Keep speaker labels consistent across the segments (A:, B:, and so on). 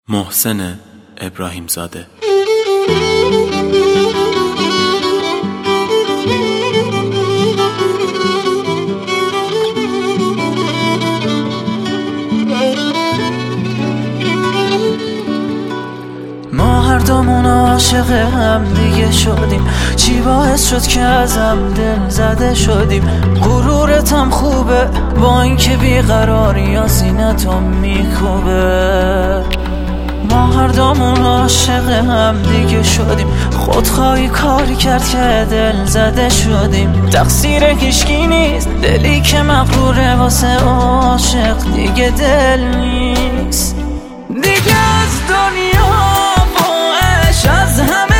A: محسن ابراهیم زاده.
B: ما هر دومون عاشق هم دیگه شدیم، چی باعث شد که ازم دل زده شدیم؟ غرورتم خوبه با اینکه بیقراری سینه‌تو میکوبه. ما هر دومون عاشق هم دیگه شدیم، خودخواهی کاری کرد که دل زده شدیم. تقصیر هیچکی نیست، دلی که مغروره واسه عاشق دیگه دل نیست. دیگه از دنیا از همه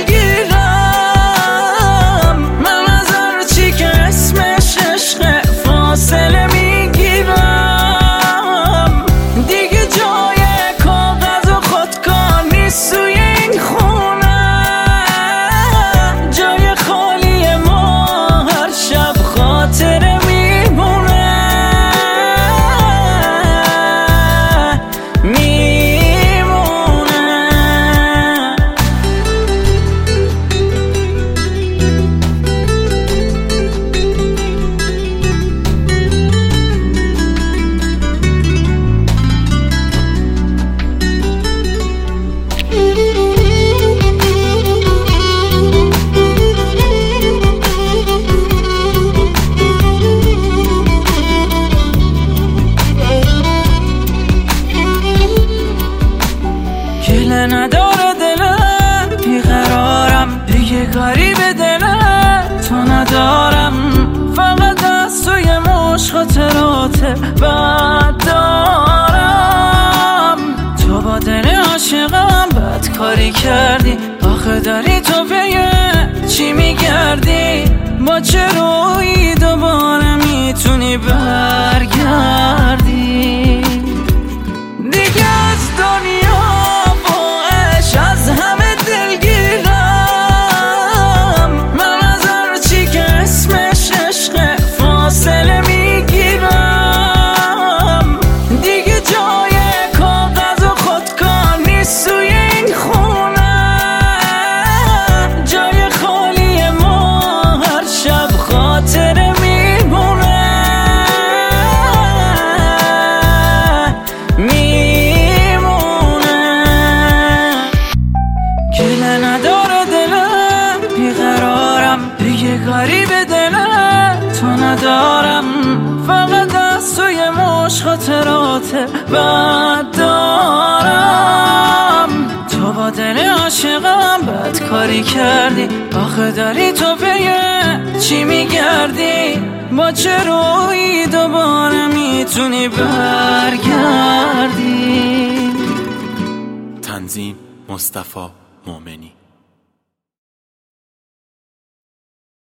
B: دلگیرم، من از هر چی که اسمش عشق فاصله میگیرم. دیگه جای کاغذ و خودکار نیست توی این خونه، جای خالی ما هر شب خاطره میمونه. گله نداره دلم، بیقرارم دیگه کاری به دلم تو ندارم. فقط از توی مشت خاطرات بد دارم. تو با دل عاشقم بد کاری کردی، آخه داری تو به چی میگردی؟ با چه رویی دوباره میتونی برگردی؟ دیگه از دنیا از همه دلگیرم، من از هر چی که اسمش عشق فاصله میگیرم. دیگه جای کاغذ و خودکار نیست توی این خونه، جای خالی ما هر شب خاطره میمونه. گله نداره دلم، بیقرارم دیگه کاری به دلم تو ندارم. فقط از توی مشت خاطرات بد دارم. تو با دل عاشقم بد کاری کردی، آخه داری تو به چی میگردی؟ با چه رویی دوباره میتونی برگردی؟
A: تنظیم مصطفی مومنی.